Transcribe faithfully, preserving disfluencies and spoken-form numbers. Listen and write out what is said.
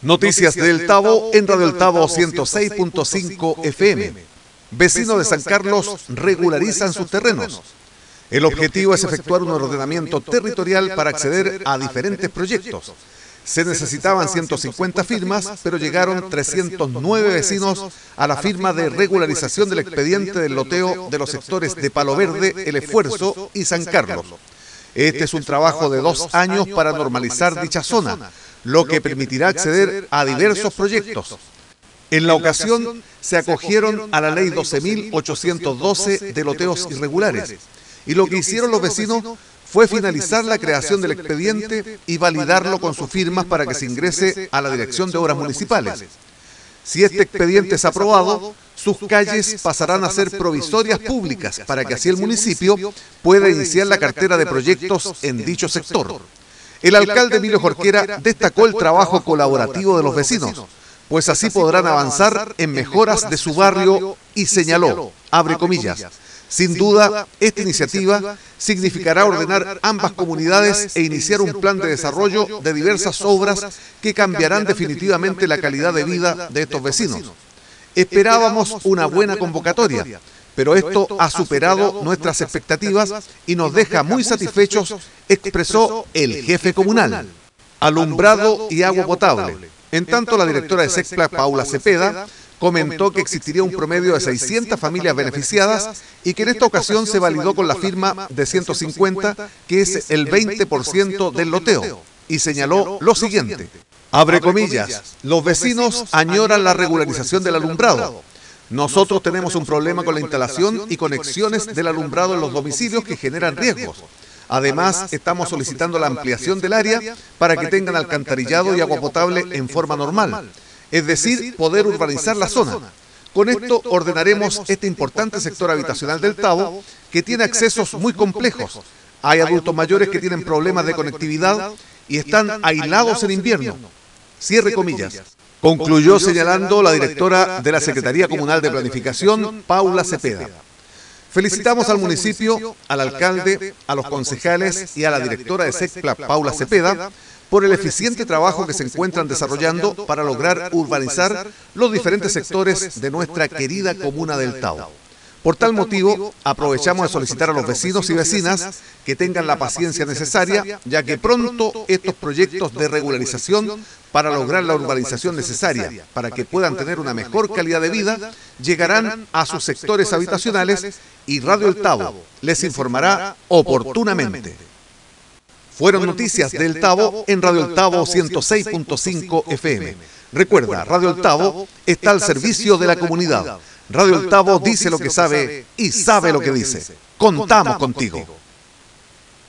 Noticias del Tabo en Radio El Tabo ciento seis punto cinco F M. Vecinos de San Carlos regularizan sus terrenos. El objetivo es efectuar un ordenamiento territorial para acceder a diferentes proyectos. Se necesitaban ciento cincuenta firmas, pero llegaron trescientos nueve vecinos a la firma de regularización del expediente del loteo de los sectores de Palo Verde, El Esfuerzo y San Carlos. Este es un trabajo de dos años para normalizar dicha zona, lo que permitirá acceder a diversos proyectos. En la ocasión se acogieron a la ley doce mil ochocientos doce de loteos irregulares, y lo que hicieron los vecinos fue finalizar la creación del expediente y validarlo con sus firmas para que se ingrese a la Dirección de Obras Municipales. Si este expediente es aprobado, sus calles pasarán a ser provisorias públicas para que así el municipio pueda iniciar la cartera de proyectos en dicho sector. El alcalde Emilio Jorquera destacó el trabajo colaborativo de los vecinos, pues así podrán avanzar en mejoras de su barrio y señaló, abre comillas, sin duda, esta iniciativa significará ordenar ambas comunidades e iniciar un plan de desarrollo de diversas obras que cambiarán definitivamente la calidad de vida de estos vecinos. Esperábamos una buena convocatoria, pero esto ha superado nuestras expectativas y nos deja muy satisfechos, expresó el jefe comunal. Alumbrado y agua potable. En tanto, la directora de SECPLA, Paula Cepeda, comentó que existiría un promedio de seiscientas familias beneficiadas y que en esta ocasión se validó con la firma de ciento cincuenta, que es el veinte por ciento del loteo, y señaló lo siguiente, abre comillas, los vecinos añoran la regularización del alumbrado. Nosotros tenemos un problema con la instalación y conexiones del alumbrado en los domicilios que generan riesgos. Además, estamos solicitando la ampliación del área para que tengan alcantarillado y agua potable en forma normal. Es decir, poder urbanizar la zona. Con esto ordenaremos este importante sector habitacional del Tabo, que tiene accesos muy complejos. Hay adultos mayores que tienen problemas de conectividad y están aislados en invierno. Cierre comillas. Concluyó señalando la directora de la Secretaría Comunal de Planificación, Paula Cepeda. Felicitamos al municipio, al alcalde, a los concejales y a la directora de SECPLA, Paula Cepeda, por el eficiente trabajo que se encuentran desarrollando para lograr urbanizar los diferentes sectores de nuestra querida comuna del Tabo. Por tal motivo, aprovechamos de solicitar a los vecinos y vecinas que tengan la paciencia necesaria, ya que pronto estos proyectos de regularización para lograr la urbanización necesaria, para que puedan tener una mejor calidad de vida, llegarán a sus sectores habitacionales y Radio El Tabo les informará oportunamente. Fueron noticias del Tabo en Radio El Tabo ciento seis punto cinco F M. Recuerda, Radio El Tabo está al servicio de la comunidad. Radio El Tabo dice lo que sabe y sabe lo que dice. Contamos contigo.